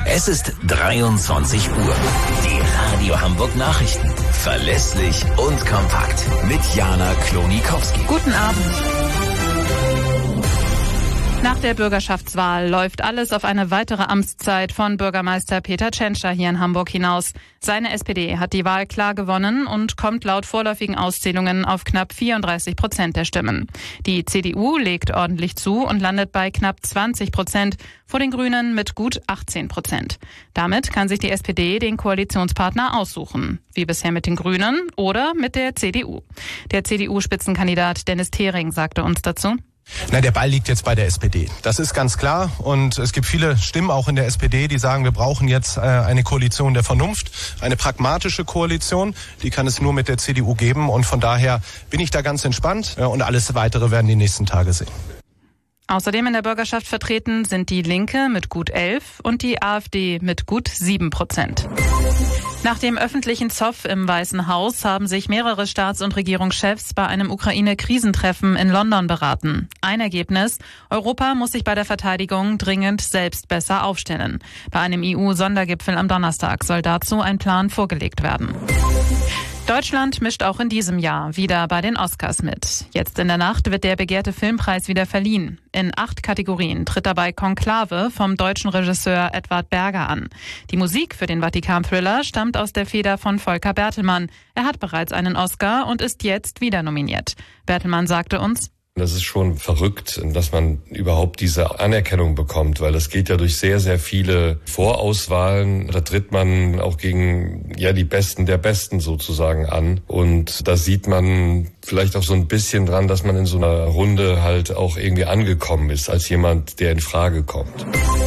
Es ist 23 Uhr. Die Radio Hamburg Nachrichten. Verlässlich und kompakt. Mit Jana Klonikowski. Guten Abend. Nach der Bürgerschaftswahl läuft alles auf eine weitere Amtszeit von Bürgermeister Peter Tschentscher hier in Hamburg hinaus. Seine SPD hat die Wahl klar gewonnen und kommt laut vorläufigen Auszählungen auf knapp 34% der Stimmen. Die CDU legt ordentlich zu und landet bei knapp 20%, vor den Grünen mit gut 18%. Damit kann sich die SPD den Koalitionspartner aussuchen, wie bisher mit den Grünen oder mit der CDU. Der CDU-Spitzenkandidat Dennis Thering sagte uns dazu: Der Ball liegt jetzt bei der SPD. Das ist ganz klar. Und es gibt viele Stimmen auch in der SPD, die sagen, wir brauchen jetzt eine Koalition der Vernunft, eine pragmatische Koalition. Die kann es nur mit der CDU geben. Und von daher bin ich da ganz entspannt. Und alles Weitere werden die nächsten Tage sehen. Außerdem in der Bürgerschaft vertreten sind die Linke mit gut 11 und die AfD mit gut 7%. Nach dem öffentlichen Zoff im Weißen Haus haben sich mehrere Staats- und Regierungschefs bei einem Ukraine-Krisentreffen in London beraten. Ein Ergebnis: Europa muss sich bei der Verteidigung dringend selbst besser aufstellen. Bei einem EU-Sondergipfel am Donnerstag soll dazu ein Plan vorgelegt werden. Deutschland mischt auch in diesem Jahr wieder bei den Oscars mit. Jetzt in der Nacht wird der begehrte Filmpreis wieder verliehen. In 8 Kategorien tritt dabei Konklave vom deutschen Regisseur Edward Berger an. Die Musik für den Vatikan-Thriller stammt aus der Feder von Volker Bertelmann. Er hat bereits einen Oscar und ist jetzt wieder nominiert. Bertelmann sagte uns: Das ist schon verrückt, dass man überhaupt diese Anerkennung bekommt, weil es geht ja durch sehr, sehr viele Vorauswahlen. Da tritt man auch gegen die Besten der Besten sozusagen an. Und da sieht man vielleicht auch so ein bisschen dran, dass man in so einer Runde halt auch irgendwie angekommen ist, als jemand, der in Frage kommt.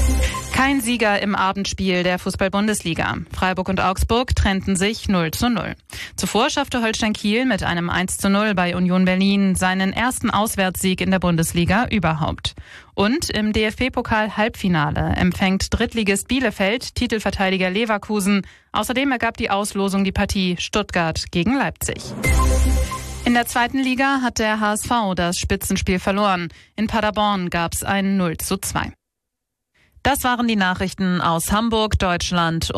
Kein Sieger im Abendspiel der Fußball-Bundesliga. Freiburg und Augsburg trennten sich 0:0. Zuvor schaffte Holstein Kiel mit einem 1:0 bei Union Berlin seinen ersten Auswärtssieg in der Bundesliga überhaupt. Und im DFB-Pokal-Halbfinale empfängt Drittligist Bielefeld Titelverteidiger Leverkusen. Außerdem ergab die Auslosung die Partie Stuttgart gegen Leipzig. In der zweiten Liga hat der HSV das Spitzenspiel verloren. In Paderborn gab es ein 0:2. Das waren die Nachrichten aus Hamburg, Deutschland